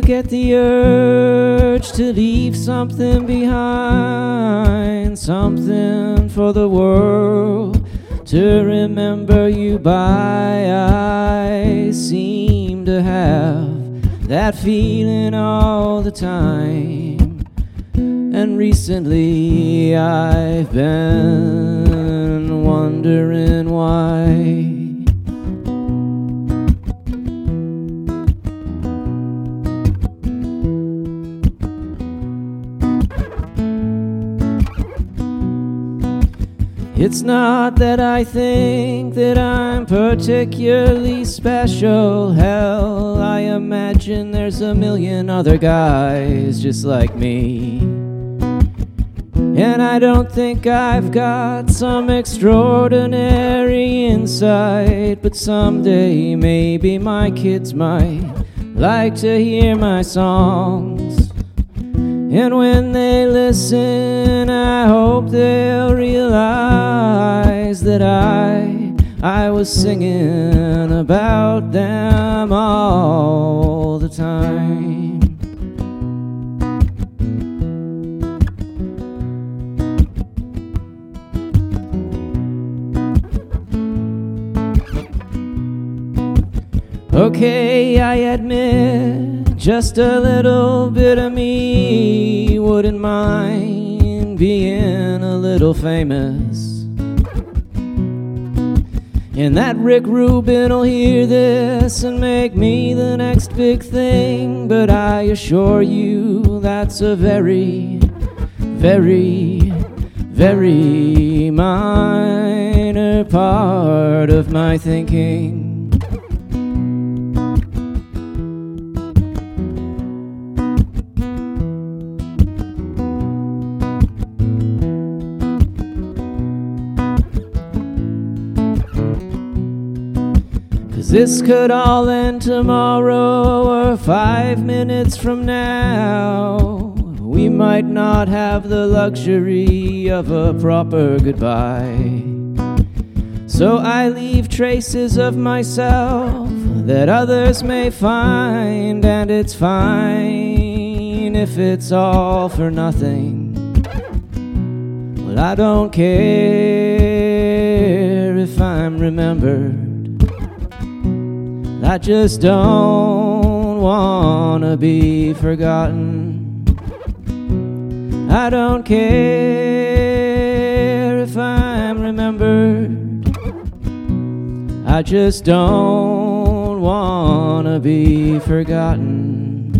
get the urge to leave something behind, something for the world to remember you by. I seem to have that feeling all the time, and recently I've been wondering why. It's not that I think that I'm particularly special. Hell, I imagine there's a million other guys just like me. And I don't think I've got some extraordinary insight, but someday maybe my kids might like to hear my songs. And when they listen, I hope they'll realize that I was singing about them all the time. Okay, I admit, just a little bit of me wouldn't mind being a little famous. And that Rick Rubin'll hear this and make me the next big thing. But I assure you that's a very, very, very minor part of my thinking. 'Cause this could all end tomorrow or 5 minutes from now. We might not have the luxury of a proper goodbye. So I leave traces of myself that others may find, and it's fine if it's all for nothing. Well, I don't care if I'm remembered. I just don't wanna be forgotten. I don't care if I'm remembered. I just don't wanna be forgotten.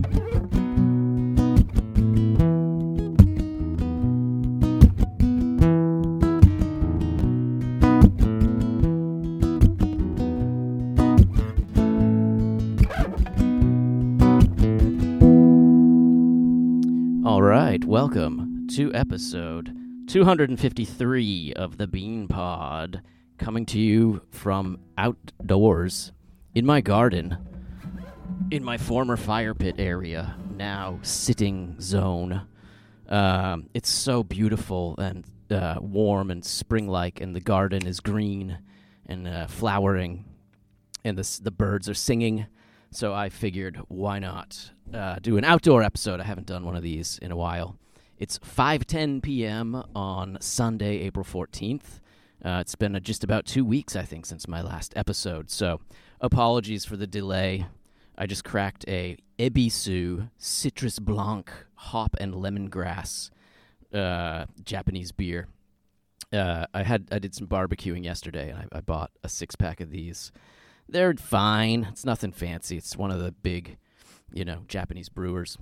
All right, welcome to episode 253 of the Bean Pod, coming to you from outdoors in my garden, in my former fire pit area, now sitting zone. It's so beautiful and warm and spring-like, and the garden is green and flowering, and the birds are singing. So I figured, why not do an outdoor episode? I haven't done one of these in a while. It's 5:10 p.m. on Sunday, April 14th. It's been just about 2 weeks, I think, since my last episode. So apologies for the delay. I just cracked a Ebisu Citrus Blanc hop and lemongrass Japanese beer. I did some barbecuing yesterday, and I bought a 6-pack of these. They're fine. It's nothing fancy. It's one of the big, Japanese brewers.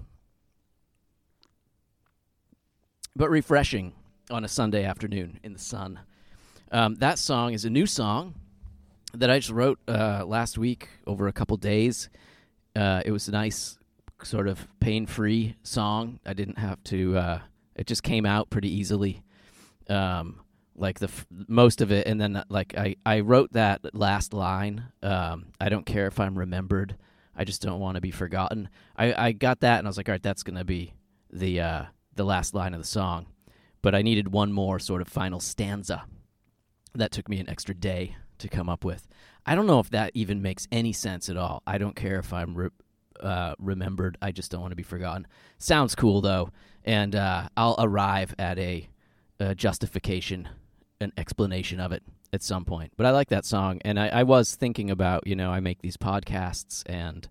But refreshing on a Sunday afternoon in the sun. That song is a new song that I just wrote last week over a couple days. It was a nice, sort of pain-free song. I didn't have to... it just came out pretty easily. Like most of it, and then I wrote that last line. I don't care if I'm remembered. I just don't want to be forgotten. I got that, and I was like, all right, that's gonna be the last line of the song. But I needed one more sort of final stanza. That took me an extra day to come up with. I don't know if that even makes any sense at all. I don't care if I'm remembered. I just don't want to be forgotten. Sounds cool, though, and I'll arrive at a justification, an explanation of it at some point. But I like that song, and I was thinking about, I make these podcasts and,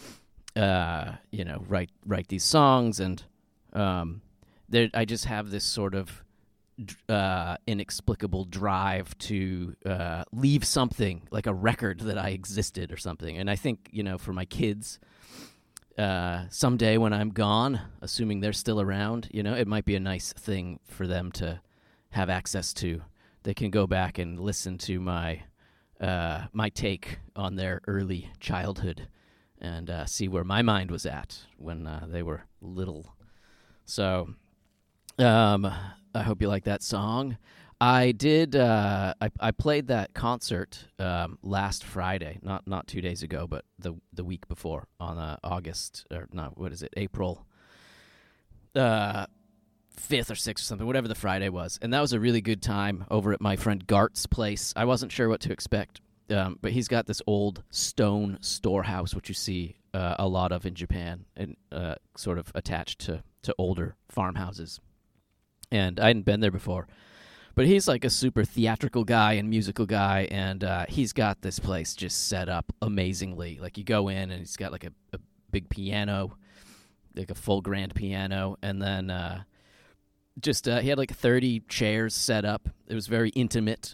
write these songs, and I just have this sort of inexplicable drive to leave something, like a record that I existed or something. And I think, for my kids, someday when I'm gone, assuming they're still around, it might be a nice thing for them to have access to. They can go back and listen to my take on their early childhood and see where my mind was at when they were little. So I hope you like that song. I did. I played that concert last Friday, not 2 days ago, but the week before, on April 5th or 6th or something, whatever the Friday was. And that was a really good time over at my friend Gart's place. I wasn't sure what to expect, but he's got this old stone storehouse, which you see a lot of in Japan, and sort of attached to older farmhouses. And I hadn't been there before. But he's like a super theatrical guy and musical guy, and he's got this place just set up amazingly. Like, you go in, and he's got like a big piano, like a full grand piano, and then he had like 30 chairs set up. It was very intimate,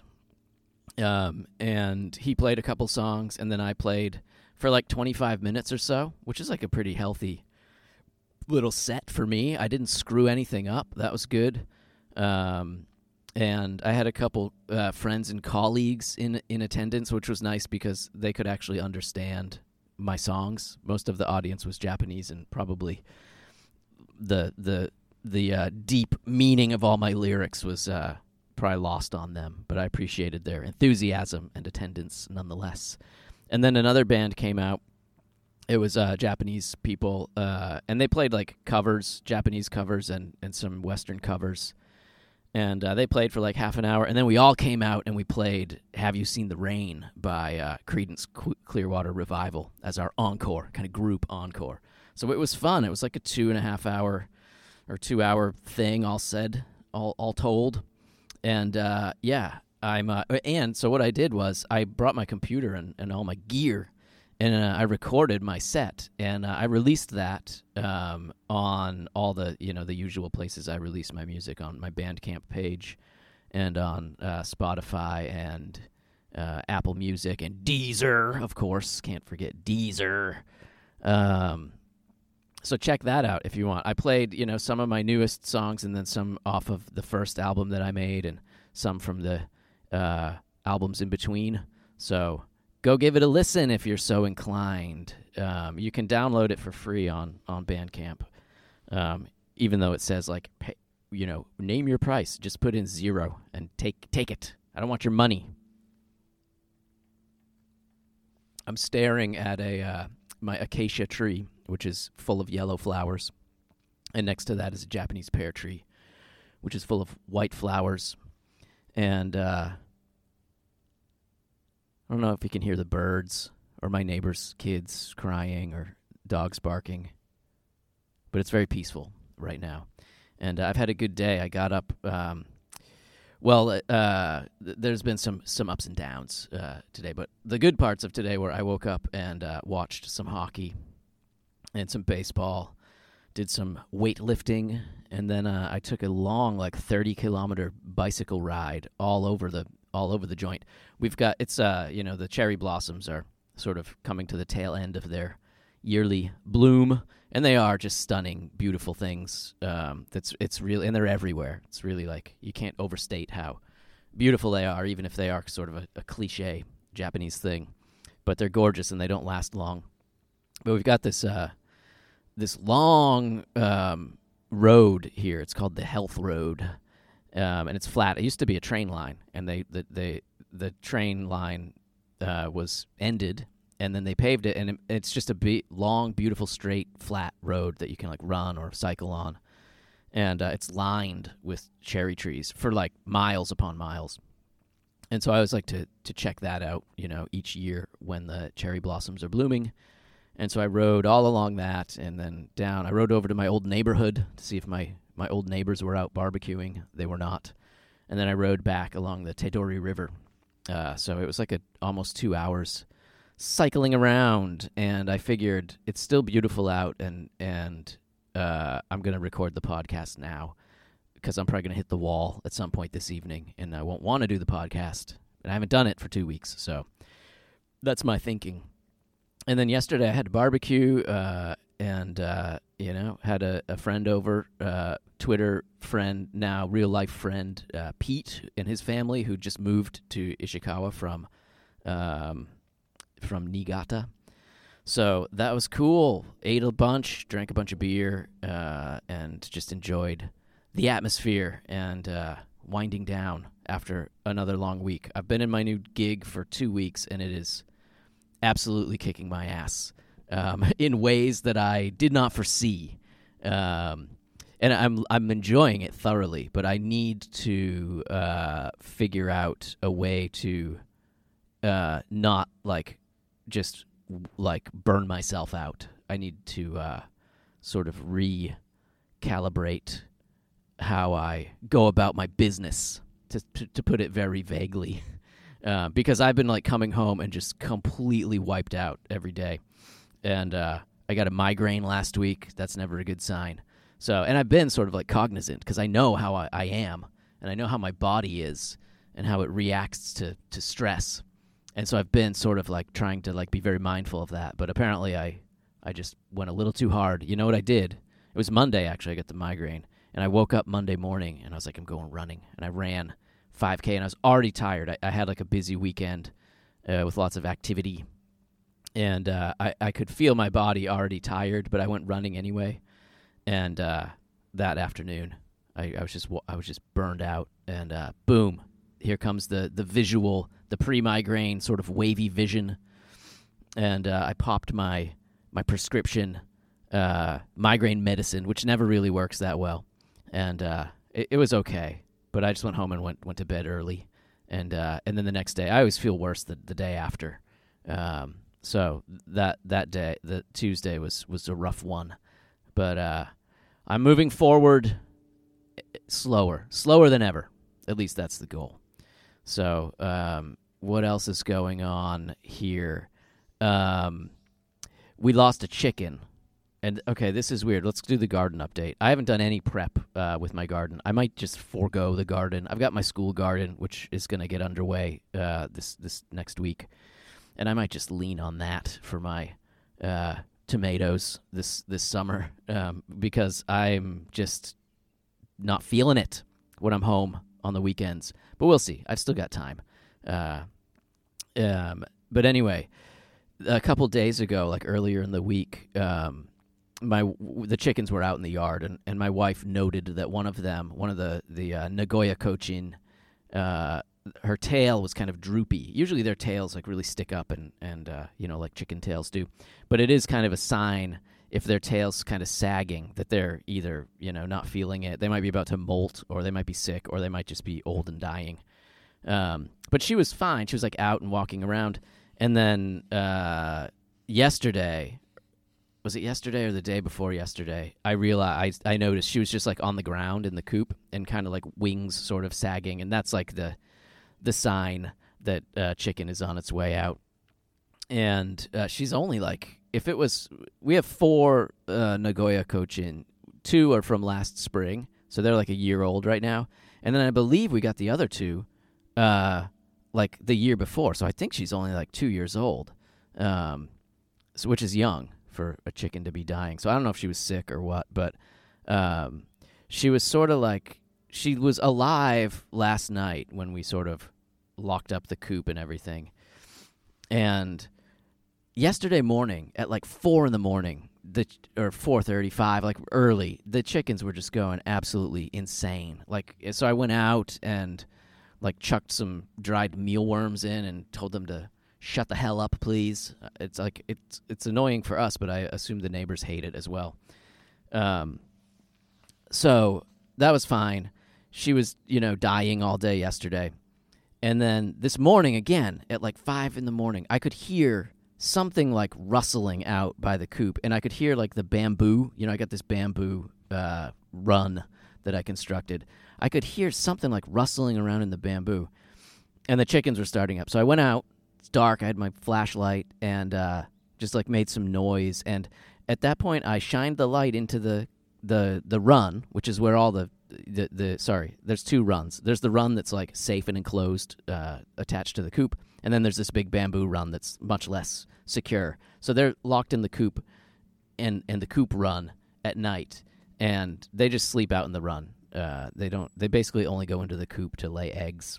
and he played a couple songs, and then I played for like 25 minutes or so, which is like a pretty healthy little set for me. I didn't screw anything up. That was good. And I had a couple friends and colleagues in attendance, which was nice because they could actually understand my songs. Most of the audience was Japanese, and probably the deep meaning of all my lyrics was probably lost on them. But I appreciated their enthusiasm and attendance nonetheless. And then another band came out. It was Japanese people, and they played like covers, Japanese covers, and some Western covers. And they played for like half an hour, and then we all came out and we played Have You Seen the Rain by Creedence Clearwater Revival as our encore, kind of group encore. So it was fun. It was like a 2.5 hour or 2 hour thing, all told. And and so what I did was I brought my computer and all my gear, and I recorded my set, and I released that on all the the usual places I release my music, on my Bandcamp page, and on Spotify and Apple Music and Deezer, of course. Can't forget Deezer. So check that out if you want. I played some of my newest songs, and then some off of the first album that I made, and some from the albums in between. So go give it a listen if you're so inclined. You can download it for free on Bandcamp, even though it says, like, pay, name your price. Just put in 0 and take it. I don't want your money. I'm staring at my acacia tree, which is full of yellow flowers, and next to that is a Japanese pear tree, which is full of white flowers. And I don't know if you can hear the birds or my neighbor's kids crying or dogs barking, but it's very peaceful right now. And I've had a good day. I got up. There's been some ups and downs today, but the good parts of today were I woke up and watched some hockey and some baseball, did some weightlifting, and then I took a long, like 30-kilometer bicycle ride all over the joint. We've got the cherry blossoms are sort of coming to the tail end of their yearly bloom, and they are just stunning, beautiful things. It's really, and they're everywhere. It's really like you can't overstate how beautiful they are, even if they are sort of a cliche Japanese thing. But they're gorgeous, and they don't last long. But we've got this long road here. It's called the Health Road. And it's flat. It used to be a train line, and the train line was ended, and then they paved it, and it's just a long, beautiful, straight, flat road that you can like run or cycle on, and it's lined with cherry trees for like miles upon miles. And so I always like to check that out, each year when the cherry blossoms are blooming, And so I rode all along that and then down. I rode over to my old neighborhood to see if my old neighbors were out barbecuing. They were not. And then I rode back along the Teidori River. So it was like almost 2 hours cycling around, and I figured it's still beautiful out, and I'm going to record the podcast now because I'm probably going to hit the wall at some point this evening, and I won't want to do the podcast. And I haven't done it for 2 weeks, so that's my thinking. And then yesterday I had a barbecue, and had a friend over, Twitter friend, now real-life friend, Pete and his family, who just moved to Ishikawa from Niigata. So that was cool. Ate a bunch, drank a bunch of beer, and just enjoyed the atmosphere and winding down after another long week. I've been in my new gig for 2 weeks, and it is absolutely kicking my ass in ways that I did not foresee. And I'm enjoying it thoroughly, but I need to figure out a way to not just burn myself out. I need to sort of recalibrate how I go about my business, to put it very vaguely, because I've been coming home and just completely wiped out every day. And I got a migraine last week. That's never a good sign. So, and I've been sort of cognizant because I know how I am, and I know how my body is and how it reacts to stress. And so I've been sort of trying to be very mindful of that. But apparently I just went a little too hard. You know what I did? It was Monday, actually, I got the migraine. And I woke up Monday morning, and I was I'm going running. And I ran 5K, and I was already tired. I had a busy weekend with lots of activity. And I could feel my body already tired, but I went running anyway. And that afternoon, I was just burned out. And boom, here comes the visual, the pre-migraine sort of wavy vision. And I popped my prescription migraine medicine, which never really works that well. And it was okay, but I just went home and went to bed early. And then the next day, I always feel worse the day after. So that day, the Tuesday was a rough one. But I'm moving forward slower than ever. At least that's the goal. So what else is going on here? We lost a chicken. And, okay, this is weird. Let's do the garden update. I haven't done any prep with my garden. I might just forego the garden. I've got my school garden, which is going to get underway this next week. And I might just lean on that for my tomatoes this summer because I'm just not feeling it when I'm home on the weekends. But we'll see. I've still got time. But anyway, a couple days ago, earlier in the week, the chickens were out in the yard, and my wife noted that one of the Nagoya Cochin, her tail was kind of droopy. Usually their tails really stick up and like chicken tails do. But it is kind of a sign if their tail's kind of sagging that they're either, not feeling it. They might be about to molt, or they might be sick, or they might just be old and dying. But she was fine. She was out and walking around. And then yesterday, was it yesterday or the day before yesterday, I noticed she was just on the ground in the coop and kind of wings sort of sagging. And that's the sign that chicken is on its way out. And she's only we have 4 Nagoya Cochin. 2 are from last spring, so they're a year old right now. And then I believe we got the other 2 the year before. So I think she's only 2 years old, which is young for a chicken to be dying. So I don't know if she was sick or what, but she was sort of she was alive last night when we sort of locked up the coop and everything. And yesterday morning at 4 in the morning, or 4:35, early, the chickens were just going absolutely insane. So I went out and chucked some dried mealworms in and told them to shut the hell up, please. It's annoying for us, but I assume the neighbors hate it as well. So that was fine. She was, dying all day yesterday. And then this morning again at 5 in the morning, I could hear something like rustling out by the coop, and I could hear like the bamboo. I got this bamboo run that I constructed. I could hear something like rustling around in the bamboo, and the chickens were starting up. So I went out. It's dark. I had my flashlight and just like made some noise. And at that point, I shined the light into the run, which is where all the sorry, there's two runs. There's the run that's like safe and enclosed, attached to the coop, and then there's this big bamboo run that's much less secure. So they're locked in the coop and the coop run at night, and they just sleep out in the run. They basically only go into the coop to lay eggs.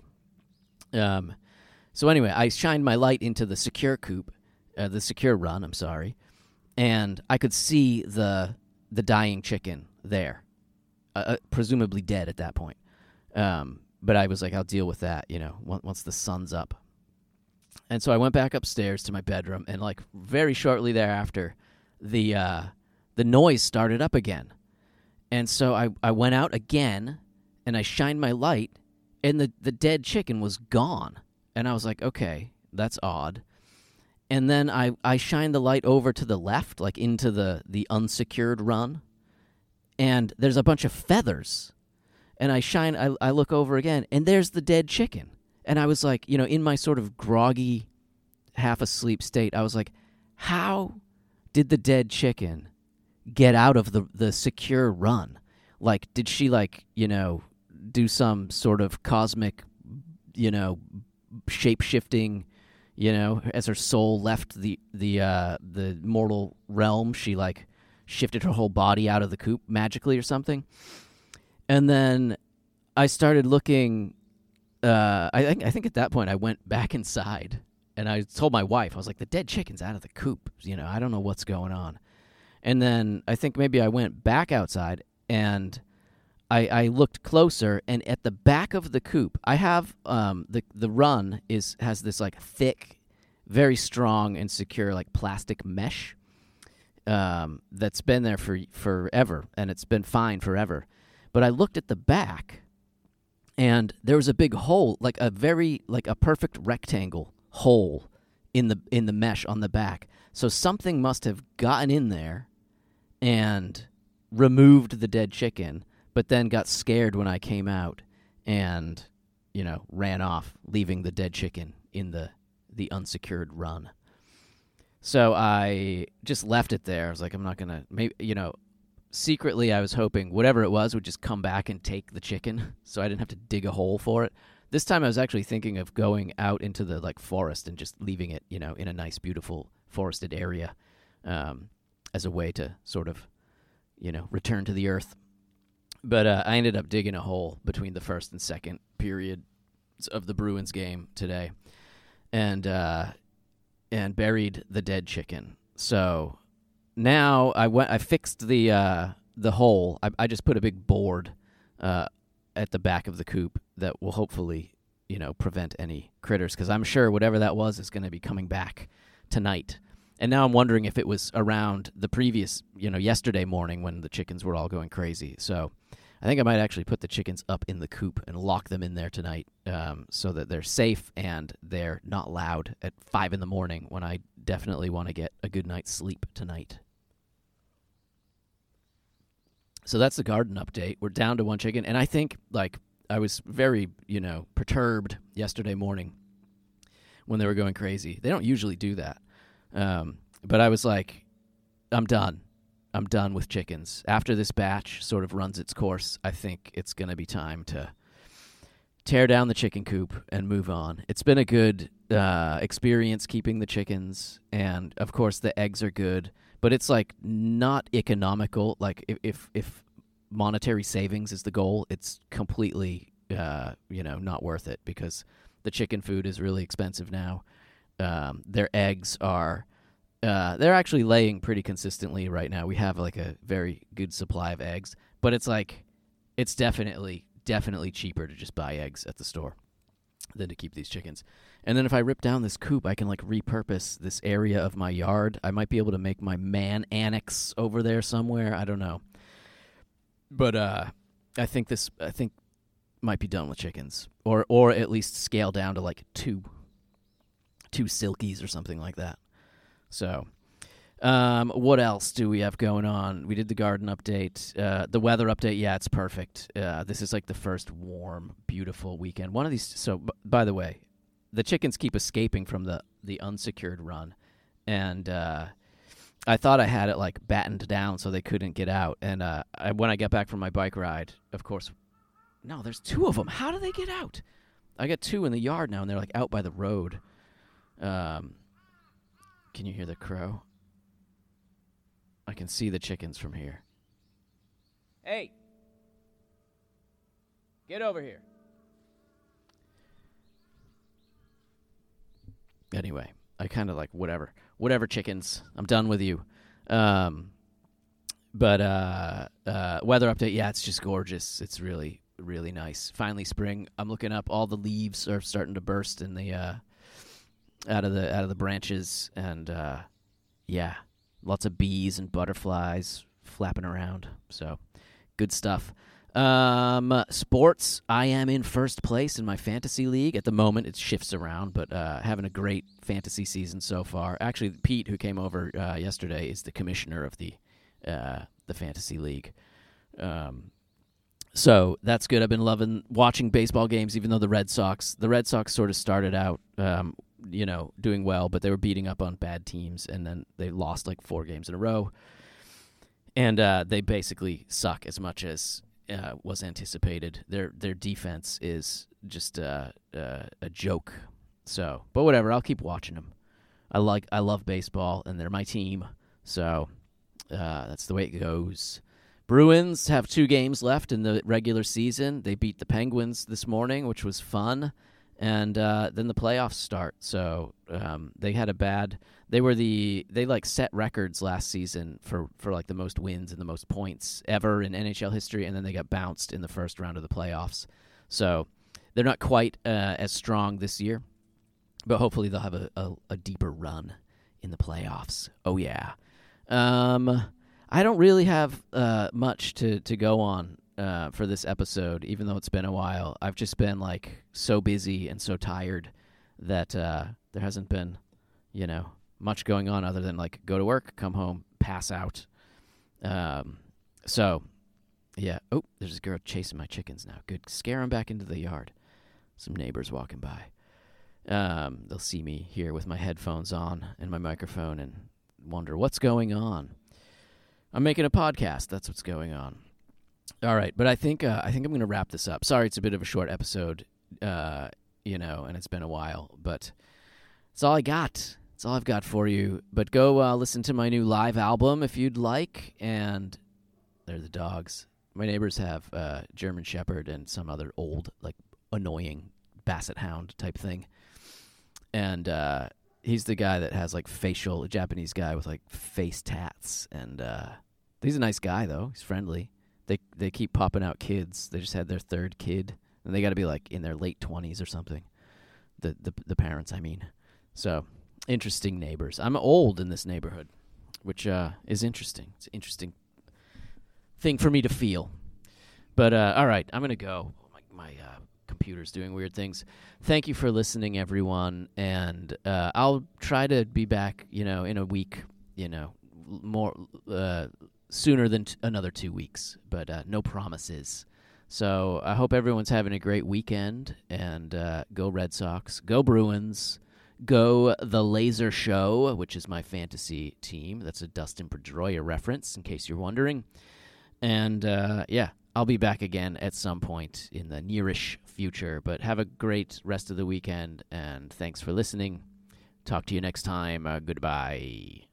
So anyway, I shined my light into the secure coop, the secure run, I'm sorry, and I could see the dying chicken there. Presumably dead at that point. But I was like, I'll deal with that, once the sun's up. And so I went back upstairs to my bedroom, and like very shortly thereafter, the noise started up again. And so I went out again, and I shined my light, and the dead chicken was gone. And I was like, okay, that's odd. And then I shined the light over to the left, like into the unsecured run, and there's a bunch of feathers. And I look over again, and there's the dead chicken. And I was like, in my sort of groggy, half-asleep state, I was like, how did the dead chicken get out of the secure run? Like, did she, do some sort of cosmic, shape-shifting, as her soul left the mortal realm, she, shifted her whole body out of the coop magically or something. And then I started looking. I think at that point I went back inside, and I told my wife, I was like, the dead chicken's out of the coop. I don't know what's going on. And then I think maybe I went back outside, and I looked closer, and at the back of the coop, I have the run has this thick, very strong and secure plastic mesh that's been there for forever, and it's been fine forever. But I looked at the back, and there was a big hole, a perfect rectangle hole in the mesh on the back. So something must have gotten in there and removed the dead chicken, but then got scared when I came out and, ran off, leaving the dead chicken in the unsecured run. So I just left it there. I was like, I'm not going to, maybe, secretly I was hoping whatever it was would just come back and take the chicken so I didn't have to dig a hole for it. This time I was actually thinking of going out into the forest and just leaving it, in a nice, beautiful forested area as a way to sort of, return to the earth. But I ended up digging a hole between the first and second period of the Bruins game today, and buried the dead chicken. So now I fixed the hole. I just put a big board at the back of the coop that will hopefully prevent any critters, because I'm sure whatever that was is going to be coming back tonight. And now I'm wondering if it was around the previous yesterday morning when the chickens were all going crazy. So I think I might actually put the chickens up in the coop and lock them in there tonight, so that they're safe and they're not loud at 5 a.m. when I definitely want to get a good night's sleep tonight. So that's the garden update. We're down to one chicken, and I think I was very perturbed yesterday morning when they were going crazy. They don't usually do that, but I was like, I'm done. I'm done with chickens. After this batch sort of runs its course, I think it's going to be time to tear down the chicken coop and move on. It's been a good experience keeping the chickens, and of course the eggs are good, but it's not economical. If monetary savings is the goal, it's completely not worth it, because the chicken food is really expensive now. Their eggs are they're actually laying pretty consistently right now. We have a very good supply of eggs, but it's definitely cheaper to just buy eggs at the store than to keep these chickens. And then if I rip down this coop, I can repurpose this area of my yard. I might be able to make my man annex over there somewhere. I don't know. But I think might be done with chickens, or at least scale down to two silkies or something like that. So, what else do we have going on? We did the garden update. The weather update, yeah, it's perfect. This is like the first warm, beautiful weekend. One of these. So, by the way, the chickens keep escaping from the unsecured run, and I thought I had it like battened down so they couldn't get out. And when I get back from my bike ride, of course, no, there's 2 of them. How do they get out? I got 2 in the yard now, and they're like out by the road. Can you hear the crow? I can see the chickens from here. Hey, get over here. Anyway, I kind of like whatever chickens. I'm done with you. But weather update, yeah, it's just gorgeous. It's really, really nice. Finally spring. I'm looking up. All the leaves are starting to burst in the out of the branches, and yeah, lots of bees and butterflies flapping around. So good stuff. Sports, I am in first place in my fantasy league. At the moment, it shifts around, but having a great fantasy season so far. Actually, Pete, who came over yesterday, is the commissioner of the fantasy league. So that's good. I've been loving watching baseball games, even though the Red Sox sort of started out, doing well, but they were beating up on bad teams, and then they lost like 4 games in a row. And they basically suck as much as was anticipated. Their defense is just a joke. So, but whatever. I'll keep watching them. I love baseball, and they're my team. So that's the way it goes. Bruins have 2 games left in the regular season. They beat the Penguins this morning, which was fun. And then the playoffs start. So they had they set records last season for like the most wins and the most points ever in NHL history, and then they got bounced in the first round of the playoffs. So they're not quite as strong this year, but hopefully they'll have a deeper run in the playoffs. Oh yeah. I don't really have much to go on for this episode, even though it's been a while. I've just been like so busy and so tired that there hasn't been, much going on other than like go to work, come home, pass out. So, yeah. Oh, there's a girl chasing my chickens now. Good. Scare them back into the yard. Some neighbors walking by. They'll see me here with my headphones on and my microphone and wonder what's going on. I'm making a podcast. That's what's going on. All right, but I think I'm going to wrap this up. Sorry, it's a bit of a short episode, and it's been a while, but it's all I got. It's all I've got for you. But go listen to my new live album if you'd like. And they're the dogs. My neighbors have German Shepherd and some other old, like, annoying basset hound type thing. And he's the guy that has, like, a Japanese guy with, like, face tats. And he's a nice guy, though. He's friendly. They keep popping out kids. They just had their 3rd kid. And they got to be, like, in their late 20s or something. The parents, I mean. So, interesting neighbors. I'm old in this neighborhood, which is interesting. It's an interesting thing for me to feel. But, all right, I'm going to go. My computer's doing weird things. Thank you for listening, everyone. And I'll try to be back, in a week, more sooner than another 2 weeks. But no promises. So I hope everyone's having a great weekend. And go Red Sox. Go Bruins. Go The Laser Show, which is my fantasy team. That's a Dustin Pedroia reference, in case you're wondering. And, yeah, I'll be back again at some point in the nearish future. But have a great rest of the weekend, and thanks for listening. Talk to you next time. Goodbye.